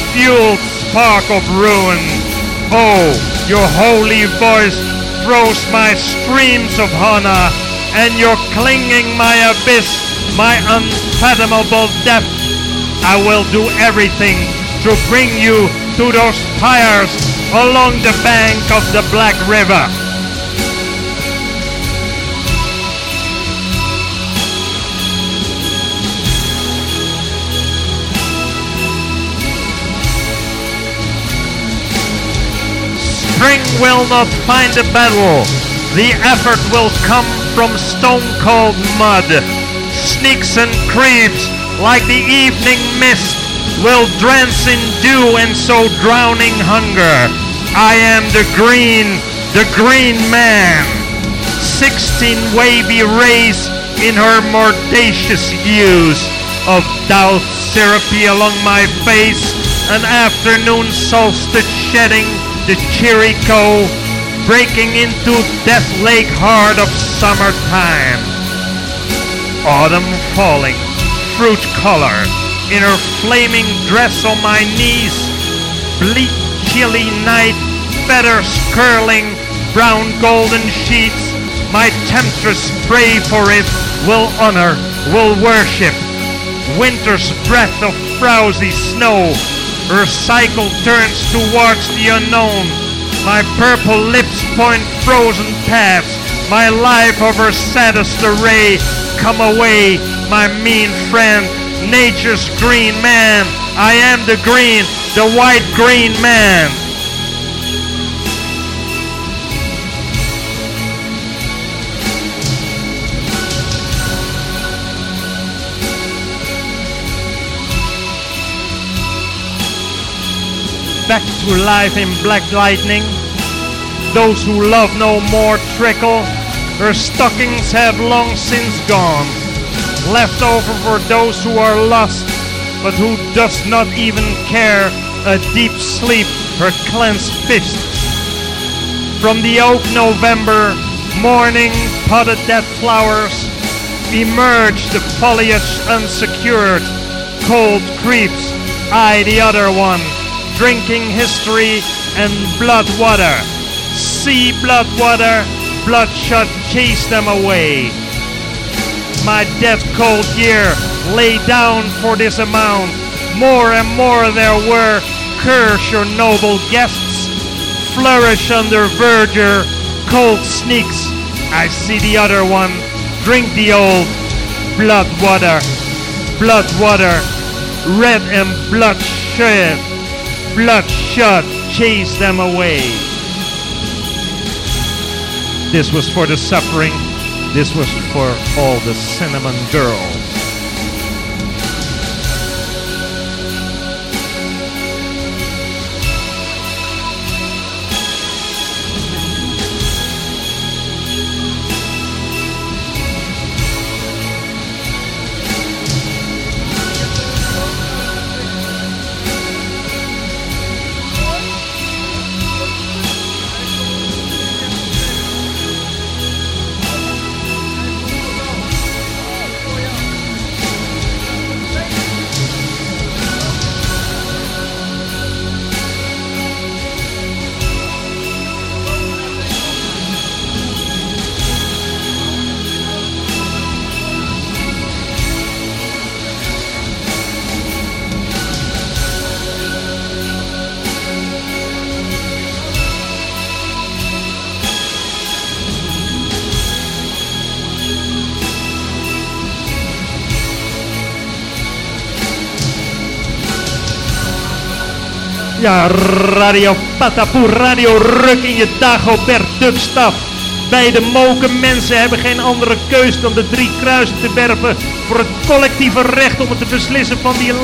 fueled spark of ruin. Oh, your holy voice throws my streams of honor, and your clinging my abyss, my unfathomable depth. I will do everything to bring you to those pyres along the bank of the Black River. Spring will not find a battle. The effort will come from stone-cold mud. Sneaks and creeps like the evening mist will drench in dew and so drowning hunger. I am the green man. 16 wavy rays in her mordacious use of doubt syrupy along my face, an afternoon solstice shedding the cheery coal, breaking into Death Lake heart of summertime. Autumn falling, fruit color, in her flaming dress on my knees. Bleak, chilly night, feathers curling, brown golden sheets. My temptress pray for it, will honor, will worship. Winter's breath of frowsy snow, her cycle turns towards the unknown. My purple lips point frozen paths, my life of her saddest array. Come away, my mean friend, nature's green man. I am the white green man. Back to life in black lightning. Those who love no more trickle. Her stockings have long since gone. Left over for those who are lost, but who does not even care. A deep sleep, her clenched fists. From the oak November, morning potted dead flowers, emerge the foliage unsecured. Cold creeps, I the other one, drinking history and blood water. See blood water, bloodshot chase them away. My dead cold year lay down for this amount. More and more there were. Curse your noble guests. Flourish under verdure. Cold sneaks. I see the other one. Drink the old blood water. Blood water. Red and bloodshot. Bloodshot chase them away. This was for the suffering. This was for all the cinnamon girls. Ja, Radio Patapoe, Radio Ruk in je Dagobert Duckstaf. Wij de mokenmensen hebben geen andere keus dan de 3 kruisen te werpen voor het collectieve recht om het te beslissen van die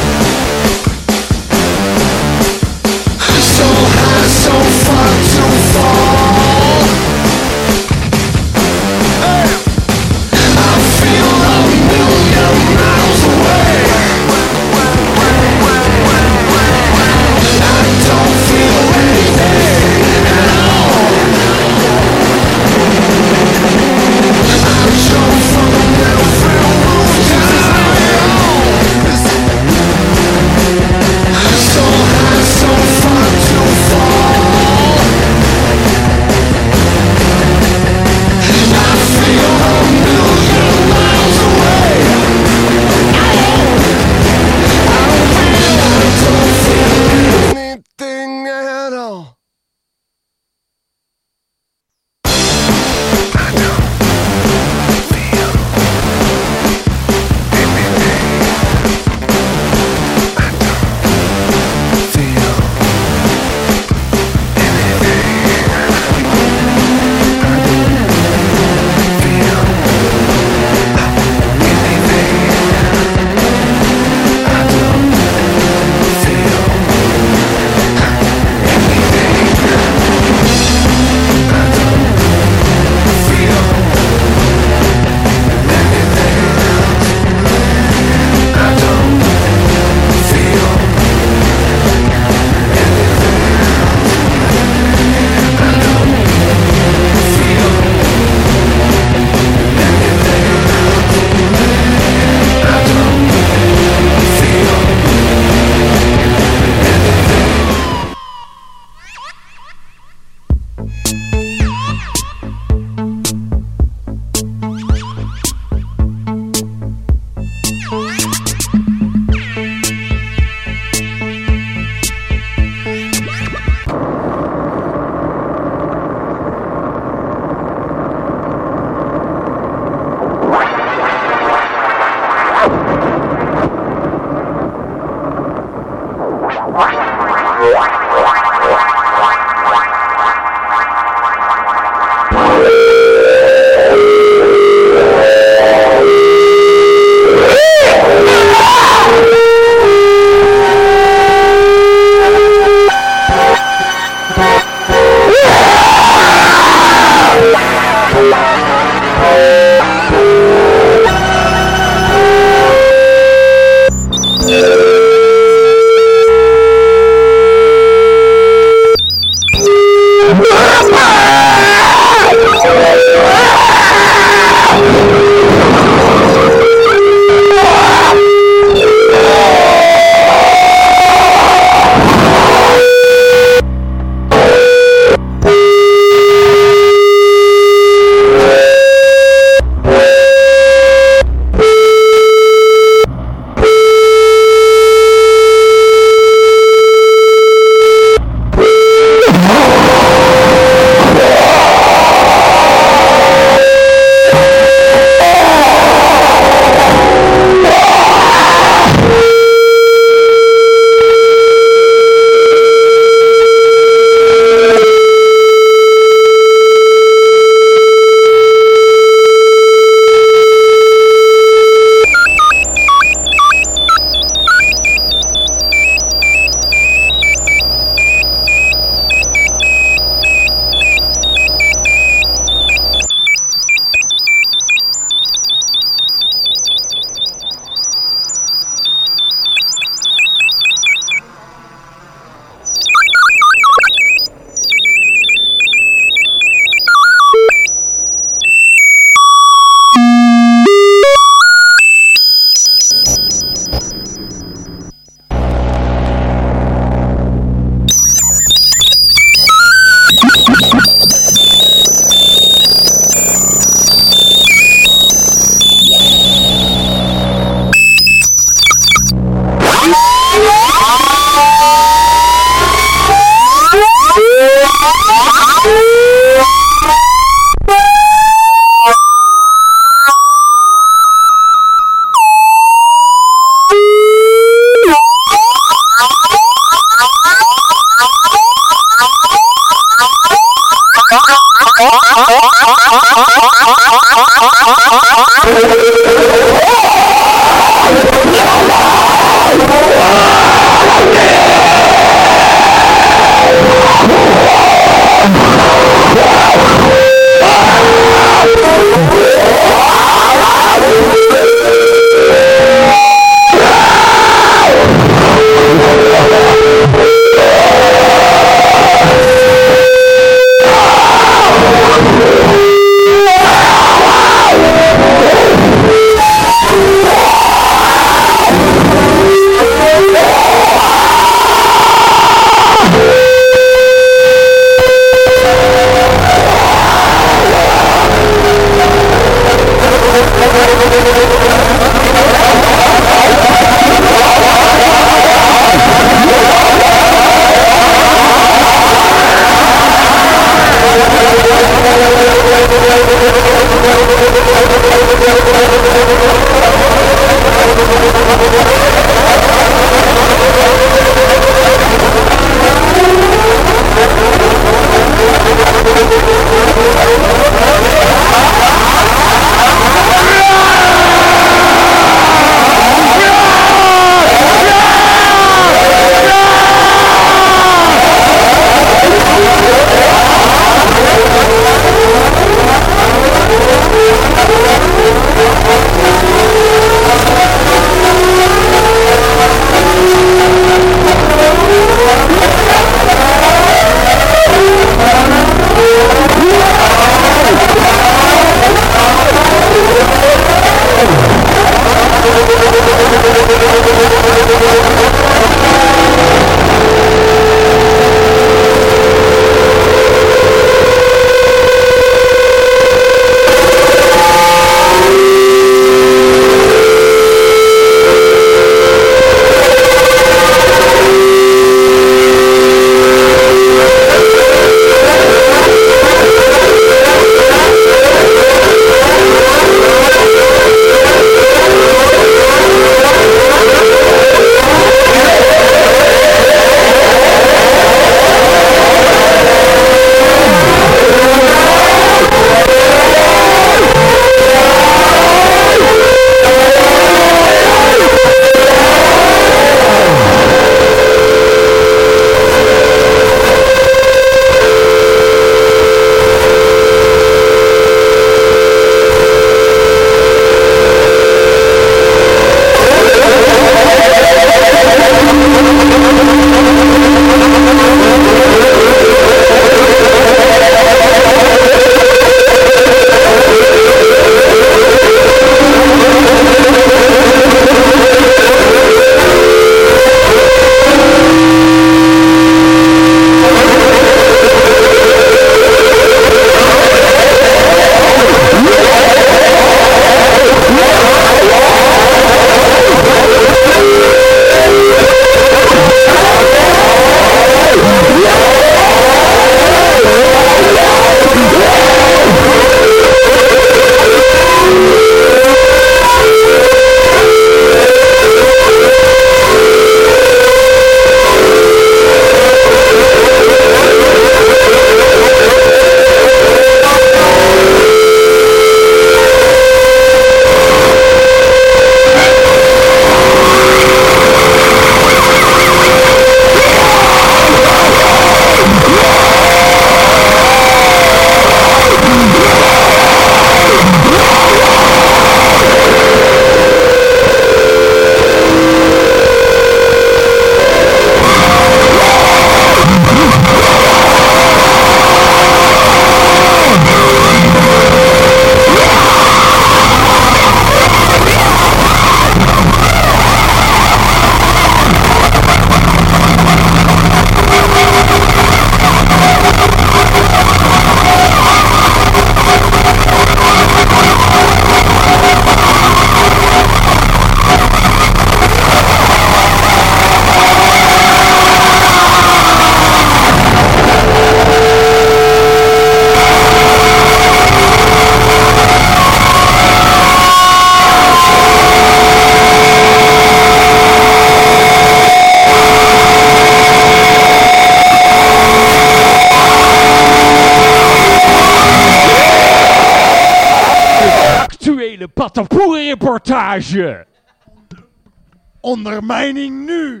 reportage. Ondermijning nu.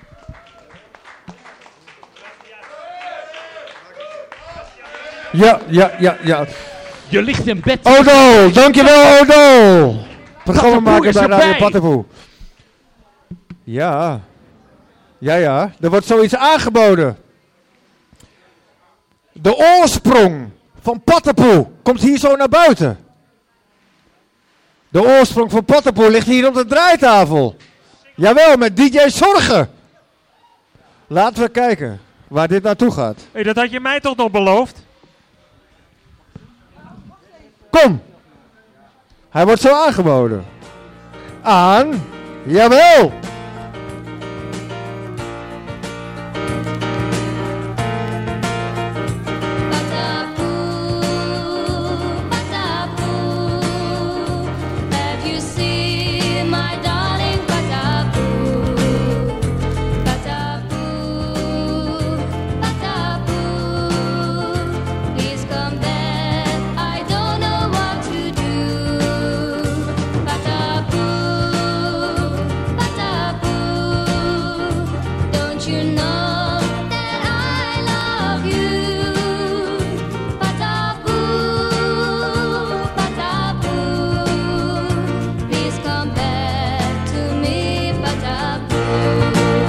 Ja. Je ligt in bed. Odo, dankjewel Odo. Programmamaker bij Pattenpoe is Radio erbij. Pattenpoe. Ja. Er wordt zoiets aangeboden. De oorsprong van Pattenpoe komt hier zo naar buiten. De oorsprong van Pattenpoe ligt hier op de draaitafel. Jawel, met DJ Zorgen. Laten we kijken waar dit naartoe gaat. Hey, dat had je mij toch nog beloofd? Kom. Hij wordt zo aangeboden. Aan. Jawel. Have you seen my darling Patapoo? Patapoo, Patapoo, please come back. I don't know what to do. Patapoo, Patapoo, don't you know that I love you? Patapoo, Patapoo, please come back to me, Patapoo.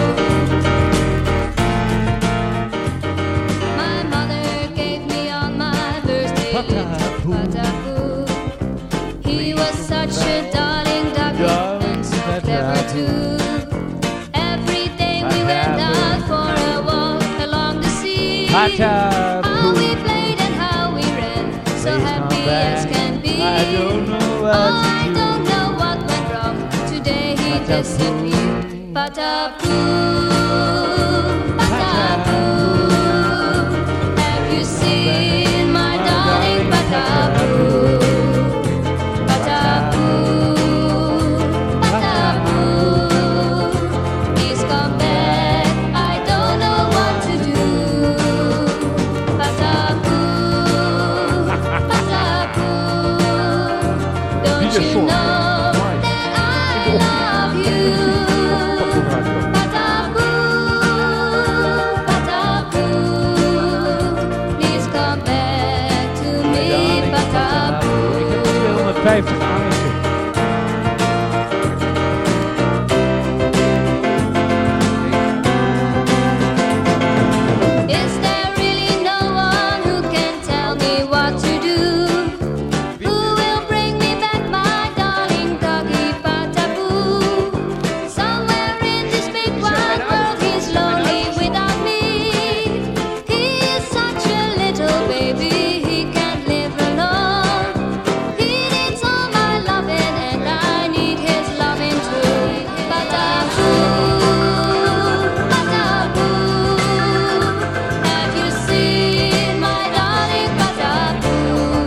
My mother gave me on my birthday little Patapoo. He was such a darling ducky and so clever too. Every day we went out for a walk along the sea. How we played and how we ran, so happy as can be. I don't know what went wrong. Today he disappeared. Patapoo, Patapoo, have you seen my darling Patapoo? Patapoo, Patapoo, please come back. I don't know what to do. Patapoo, Patapoo, don't you know that I love you? Patapoo, Patapoo, please come back to me, Patapoo. 250 aanzien. Is there really no one who can tell me what to do? Who will bring me back my darling doggy Patapoo? Somewhere in this big wide world he's lonely without me. He is such a little baby, he can't live alone. He needs all my loving and I need his loving too. Patapoo, Patapoo, have you seen my darling Patapoo?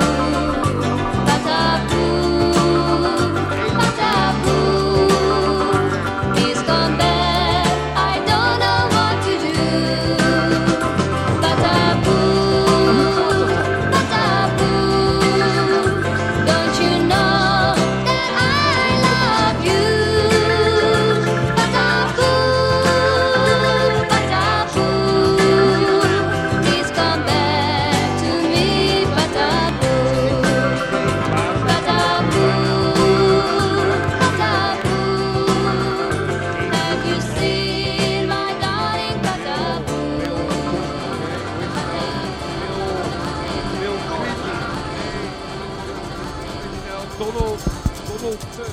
Patapoo, Patapoo, please come back. I don't know what to do. Patapoo, Patapoo, don't you know that I love you? Patapoo, Patapoo, please come back to me, Patapoo. Patapoo, have you seen my darling Patapoo? Donald Tusk.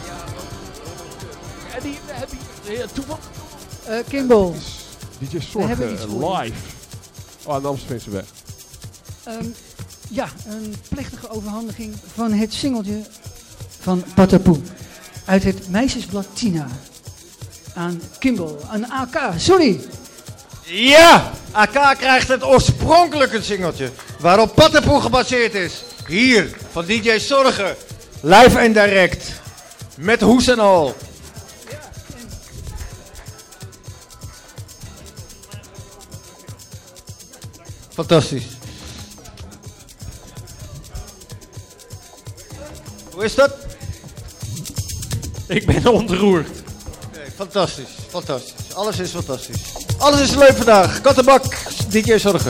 En die heb je toevallig. Kimball, DJ We hebben iets Zorgen voor je. live. Oh, aan de Amstelveenseweg. ja, een plechtige overhandiging van het singeltje van Patapoo. Uit het meisjesblad Tina. Aan Kimball, aan AK, sorry. Ja, AK krijgt het oorspronkelijke singeltje waarop Pattenpoe gebaseerd is. Hier, van DJ Zorgen. Live en direct. Met hoes en al. Fantastisch. Hoe is dat? Ik ben ontroerd. Nee, fantastisch, fantastisch. Alles is fantastisch. Alles is leuk vandaag. Kattenbak, DJ Zorgen.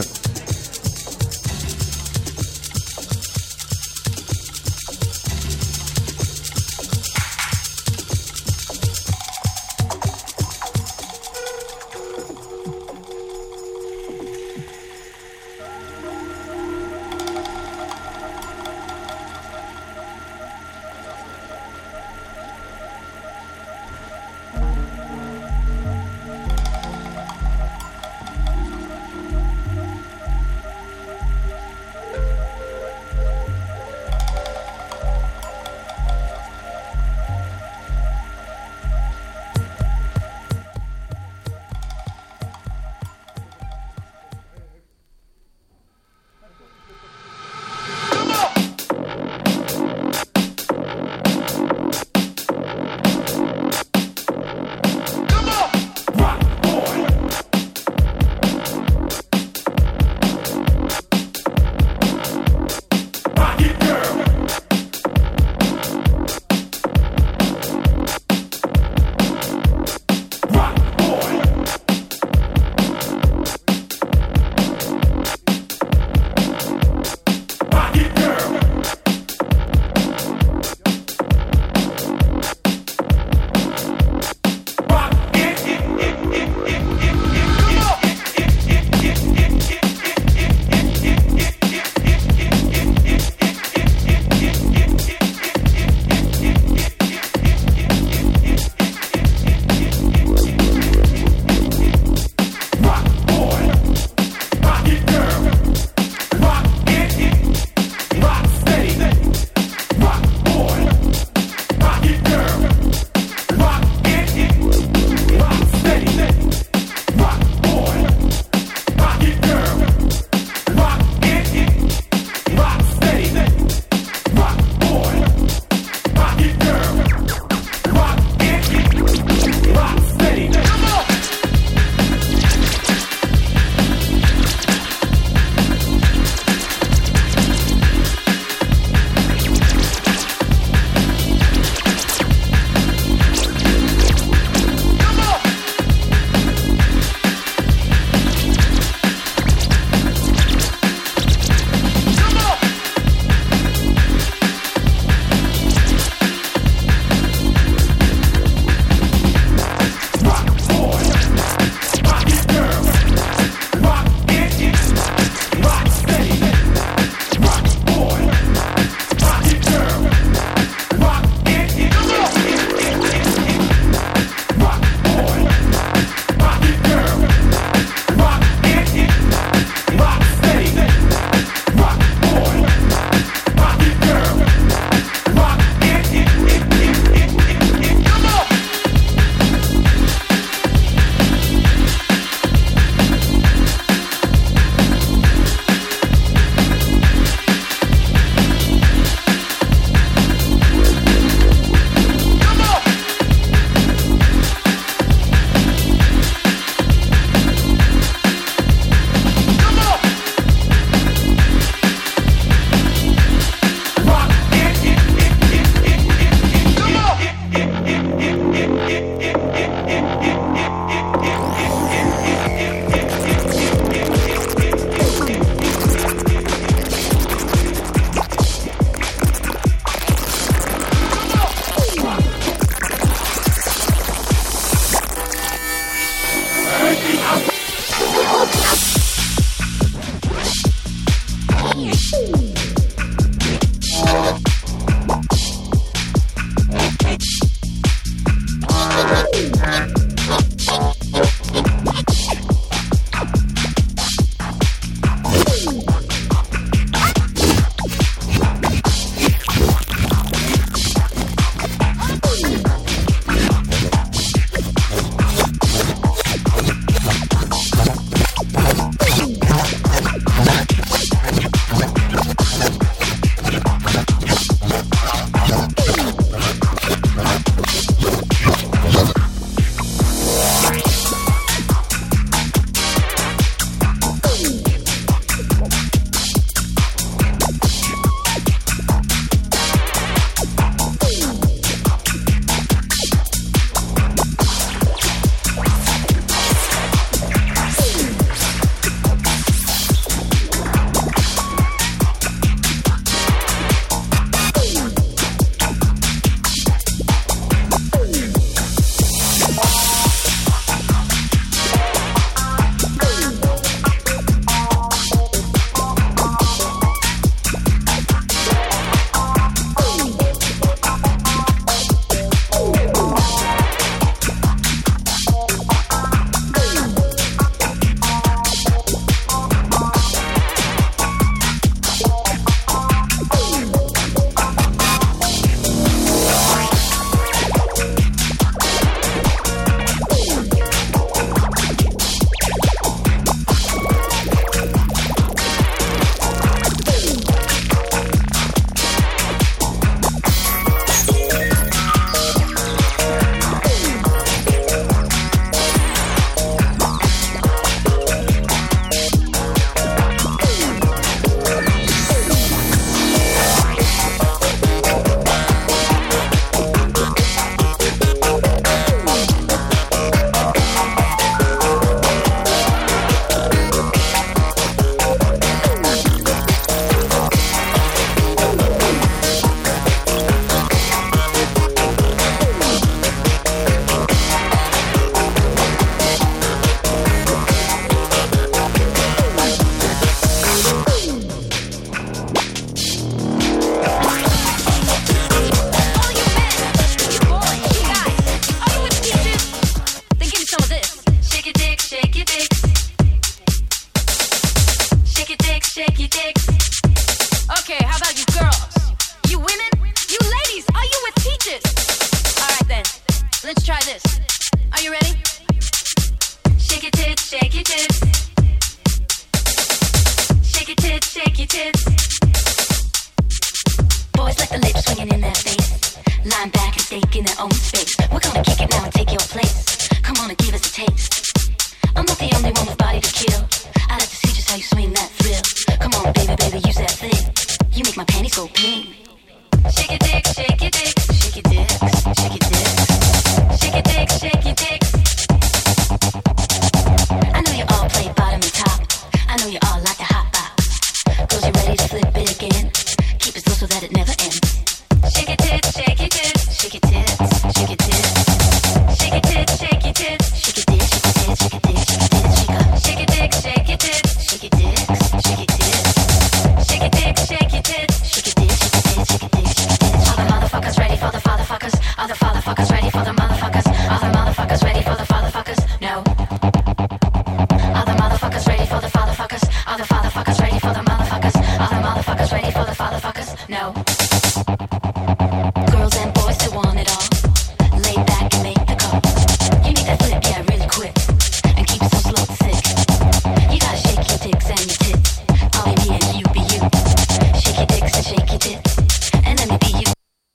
shake your tits. Shake your tits, shake your tits. Boys like the lips swinging in their face. Lying back and taking their own space. We're gonna kick it now and take your place. Come on and give us a taste. I'm not the only one with body to kill. I like to see just how you swing that thrill. Come on, baby, baby, use that thing. You make my panties go ping. Shake your dick, shake your dick, shake your dicks, shake your dicks. Shake your dick, shake your dicks. I know you all play bottom and top. I know you all like the hot box. Girls, you ready to flip it again? Keep it slow so that it never ends. Shake your tits, shake your tits, shake your tits, shake your tits. Shake your tits, shake your tits, shake your tits, shake your tits, shake your tits, shake your tits, shake your tits, shake your tits, shake your tits, shake your tits, shake your tits, shake your tits, shake your tits, shake your tits, shake your tits. All the motherfuckers ready for the fatherfuckers? All the fatherfuckers ready for the motherfuckers? All the motherfuckers ready for the fatherfuckers? No. All the motherfuckers ready for the fatherfuckers? All the fatherfuckers ready for the motherfuckers? All the motherfuckers ready for the fatherfuckers? No. Girls and boys who want it all. Lay back and make the call. You need that flip, yeah, really quick. And keep it so slow and sick. You gotta shake your dicks and your tits. I'll be me and you be you. Shake your dicks and shake your tits. And let me be you.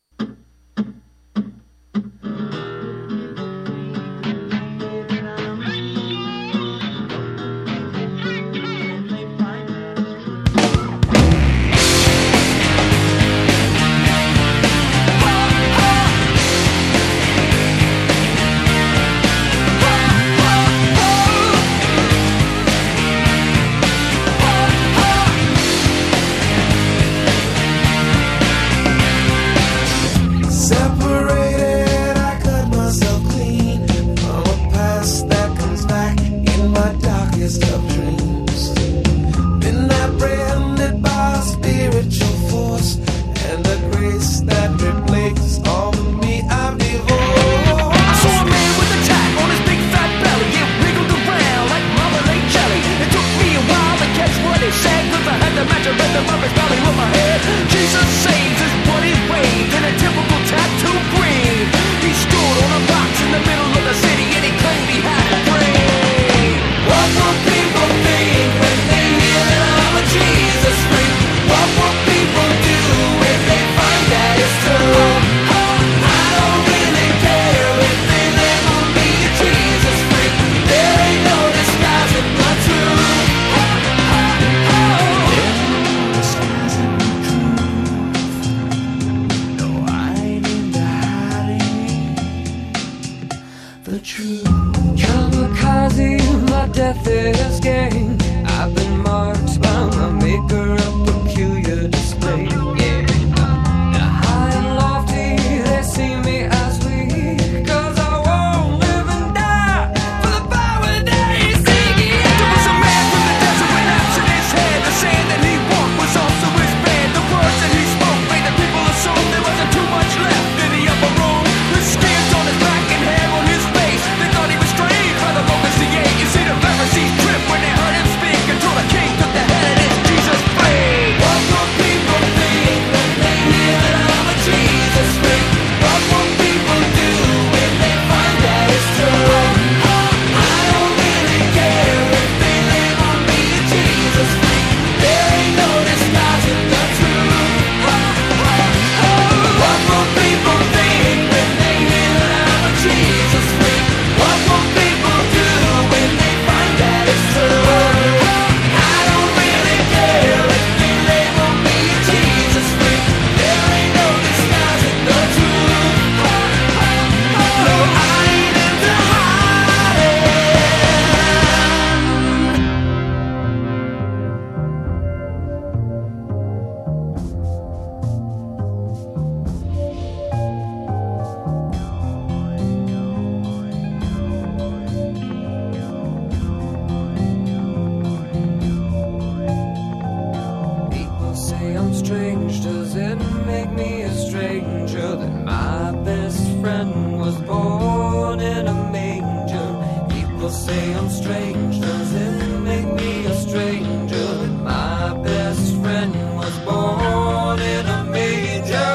Separated, I cut myself clean from a past that comes back in my darkest of dreams. Been apprehended by a spiritual force and a grace that replaces all of me I've divorced. I saw a man with a tack on his big fat belly. It wiggled around like marmalade jelly. It took me a while to catch what he said, 'cause I had to match a rhythm of his belly with my head. Jesus saves is what he waved in a typical tattoo green. He stood on a box in the middle of the city and he claimed he had a brain. What will people think when they hear that I'm a Jesus freak? What will people do if they find that it's true? I don't really care if they label me a Jesus freak. There ain't no disguising the truth. No, I ain't into hiding the truth. Kamikaze, my death is gain. I've been marked by my maker, a peculiar display. Yeah. Now high and lofty, they see me as weak, 'cause I won't live and die for the power that he's seeking. There was a man from the desert with apps in his head. The sand that he walked was also his bed. The words that he spoke made the people assume there wasn't too much left in the upper room. With scales on his back and hair on his face, they thought he was strange by the locusts he ate. You see the Pharisees trip when they heard him speak, until the king took the head of this Jesus freak. What will people think when they hear that I'm a Jesus freak? What will people do if they find that it's true? I don't really care if they label me a Jesus freak. There ain't no disguising the truth. What will people think when they hear that I'm a Jesus freak? What will people do when they find that it's true? I don't really care if they label me a Jesus freak. There ain't no disguising the truth. No, I ain't into hiding. People say I'm strange, does it make me a stranger that my best friend was born in a manger? People say I'm strange, does it make me a stranger that my best friend was born in a manger?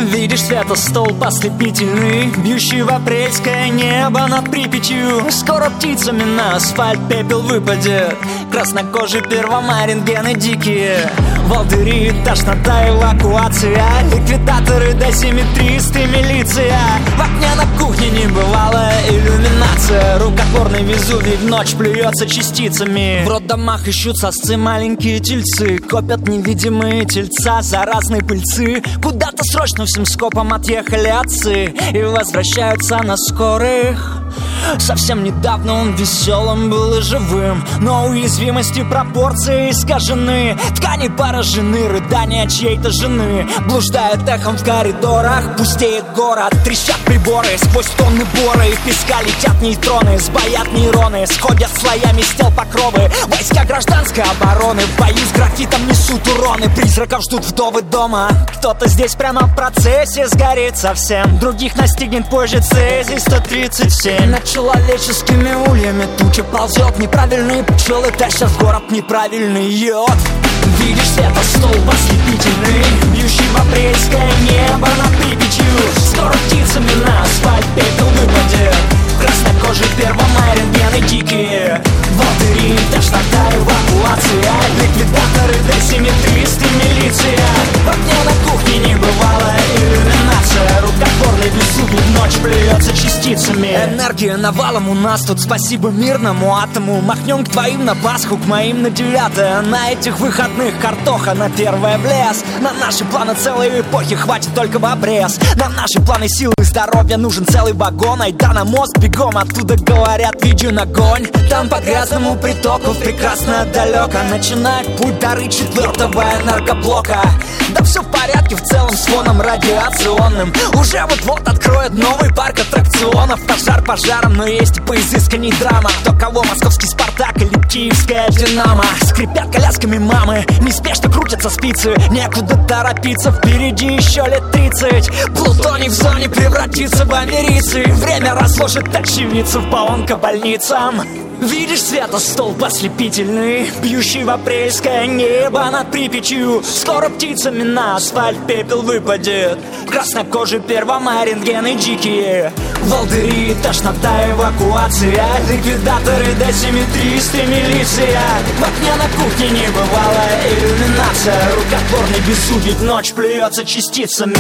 Видишь светостолб ослепительный, бьющий в апрельское небо над Припятью. Скоро птицами на асфальт пепел выпадет, краснокожий первомай-рентгены дикие. Волдыри, тошнота, эвакуация, ликвидаторы, досимметристы, милиция. В окне на кухне небывалая иллюминация, рукотворный Везувий в ночь плюется частицами. В роддомах ищут сосцы маленькие тельцы, копят невидимые тельца заразной пыльцы. Куда-то срочно всем скопом отъехали отцы и возвращаются на скорых. Совсем недавно он веселым был и живым, но уязвимости пропорции искажены. Ткани поражены, рыдания чьей-то жены блуждают эхом в коридорах. Пустеет город, трещат приборы, сквозь тонны бора и песка летят нейтроны. Сбоят нейроны, сходят слоями с тел покровы. Войска гражданской обороны в бою с графитом несут уроны. Призраков ждут вдовы дома. Кто-то здесь прямо в процессе сгорит совсем, других настигнет позже цезий 137. Над человеческими ульями туча ползет, неправильные пчелы тащат в город неправильный йод. Видишь светостолб ослепительный, бьющий в апрельское небо над Припятью. Скоро птицами на асфальт пепел выпадет, краснокожий первомай-рентгены дикие. Волдыри, тошнота, эвакуация, ликвидаторы, досимметристы, милиция. В окне на кухне небывалая иллюминация, рукотворный Везувий в ночь плюется частицами. Энергия навалом у нас тут, спасибо мирному атому. Махнем к твоим на Пасху, к моим на 9-е. На этих выходных картоха на 1-е в лес. На наши планы целой эпохи хватит только в обрез. На наши планы силы и здоровья нужен целый вагон. Айда на мост бегом, оттуда говорят, виден огонь. Там по грязному притоку прекрасно далеко начинает путь дары 4-го энергоблока. Да все в порядке в целом с фоном радиационным. Уже вот-вот откроют новый парк аттракционов. Пожар пожаром, но есть и поизысканней драма. Кто кого, московский Спартак или киевская Динамо. Скрипят колясками мамы, неспешно крутятся спицы. Некуда торопиться, впереди еще лет 30. Плутоний в зоне превратится в америцы. Время разложит очевидцев по онкобольницам. Видишь светостолб ослепительный, бьющий в апрельское небо над Припятью. Скоро птицами на асфальт пепел выпадет, краснокожий первомай-рентгены дикие. Волдыри, тошнота, эвакуация, ликвидаторы, досимметристы, милиция. В окне на кухне небывалая иллюминация, рукотворный Везувий в ночь плюется частицами.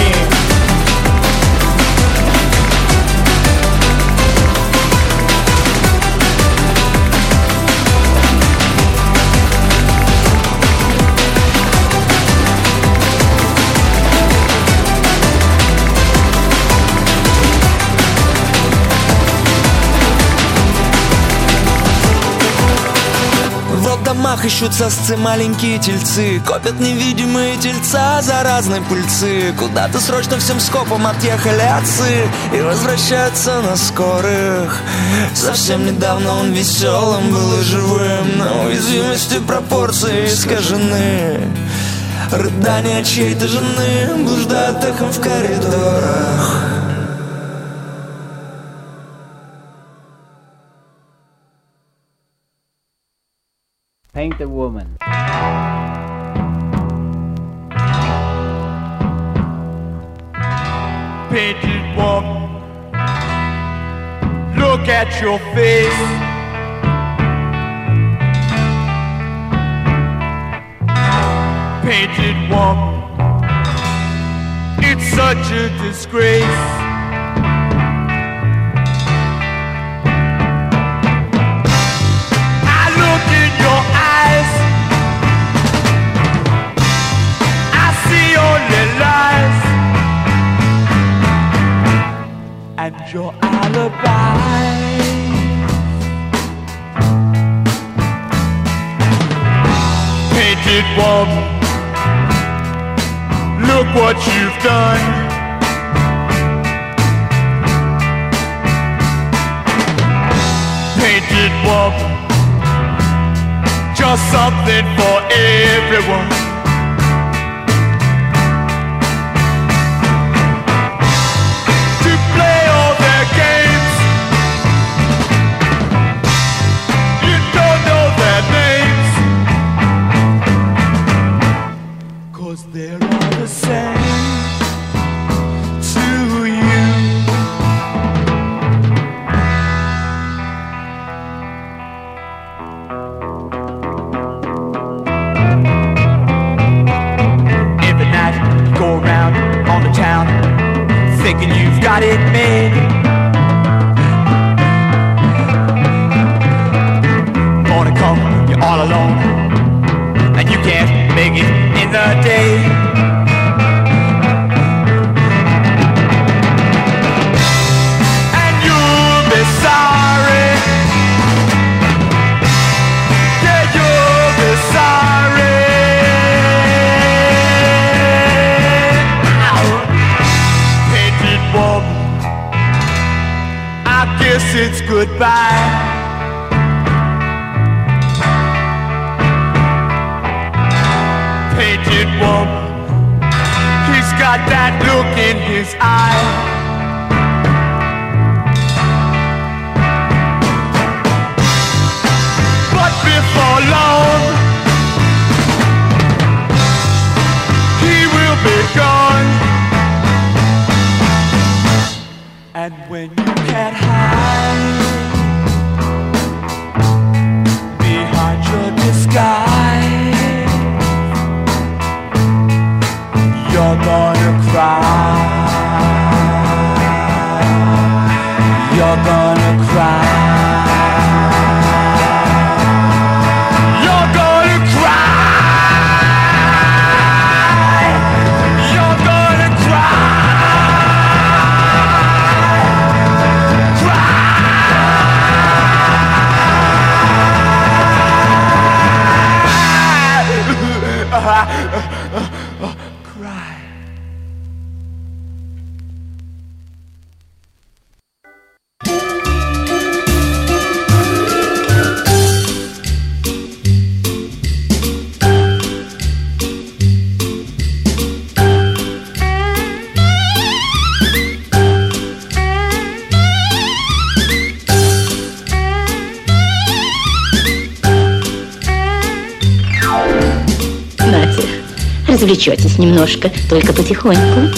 В домах ищут сосцы маленькие тельцы, копят невидимые тельца заразной пыльцы. Куда-то срочно всем скопом отъехали отцы и возвращаются на скорых. Совсем недавно он веселым был и живым, но уязвимости пропорции искажены. Рыдания чьей-то жены блуждают эхом в коридорах. Paint a woman. Painted woman, look at your face. Painted woman, it's such a disgrace. I look in your eyes, I see only lies and your alibi. Painted woman, look what you've done. Painted woman, just something for everyone. To play all their games, you don't know their names, 'cause they're all the same. guess it's goodbye. Painted woman, he's got that look in his eye. But before long, he will be gone. And when you can't hide behind your disguise, you're gonna cry. You're gonna cry. You're gonna cry. You're gonna cry. Нате, развлечетесь немножко, только потихоньку.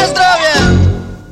zdravie!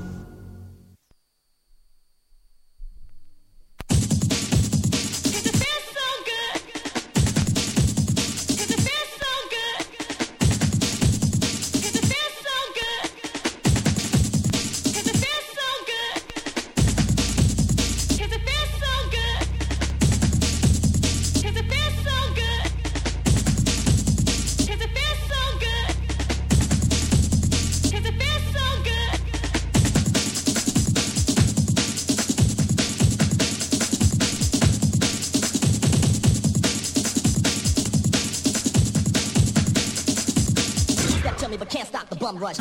Tell me, but can't stop the bum rush.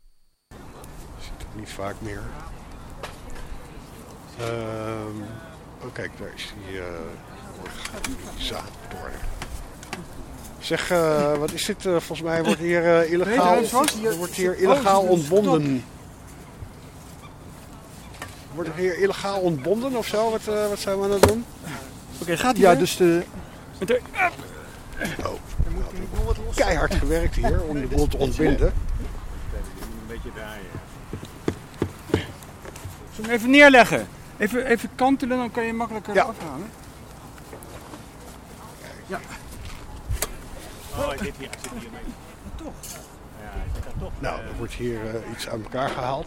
vaak meer. Oh kijk, daar is die zaad door. Zeg, wat is dit? Volgens mij wordt hier illegaal, wordt hier illegaal ontbonden. Wordt hier illegaal ontbonden of zo? Wat zijn we aan het doen? Oké, gaat hij dus de... Keihard gewerkt hier om de boel te ontbinden. Een beetje draaien. Zullen we hem even neerleggen? Even kantelen, dan kan je makkelijker afhalen. Ja. Oh, hij zit hier mee. Maar toch? Ja, hij zit daar toch. Nou, er wordt hier iets aan elkaar gehaald.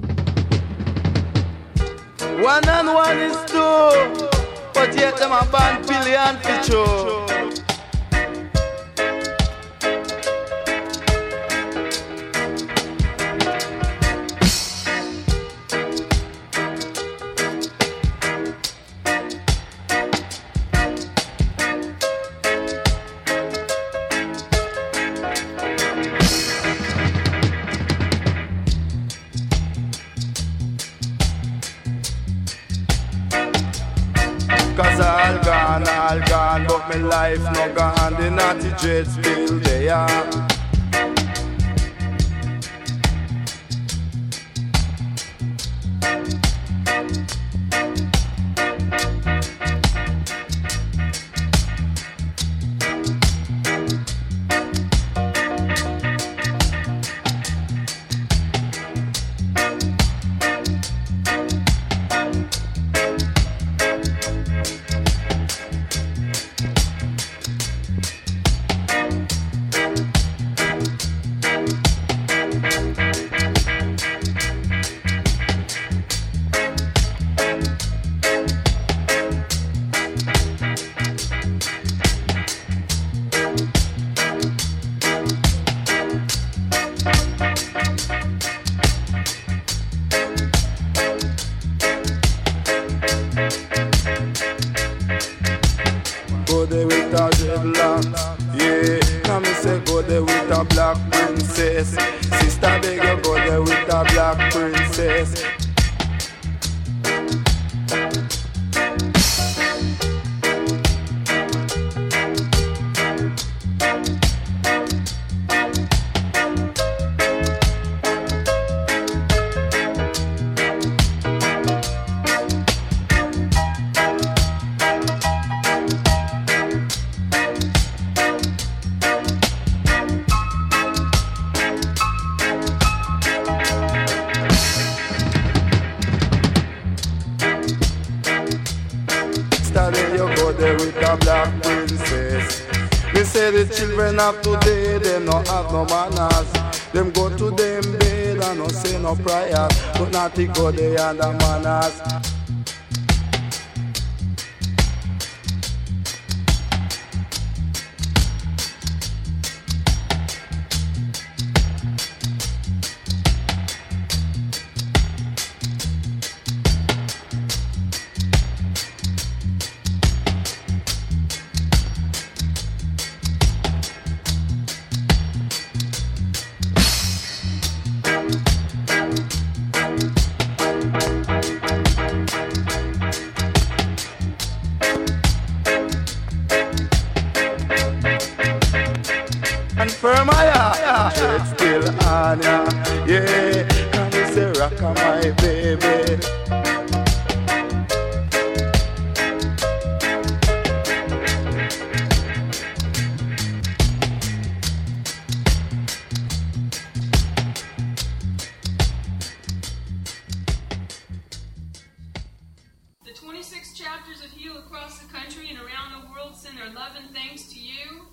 One and one is two, but yet them a band billion picture. Cause all gone, but my life no gone. The naughty dreads still there. Go there with a dreadlocks, yeah. Now me say go there with a black princess. Sister beg you go there with a black princess. Me say the children of today, them no have no manners. Them go to them bed and no say no prayer, but not to go there and the manners. Firm it's still on ya, yeah. Can you say rock on my baby? The 26 chapters of Heal across the country and around the world send their love and thanks to you,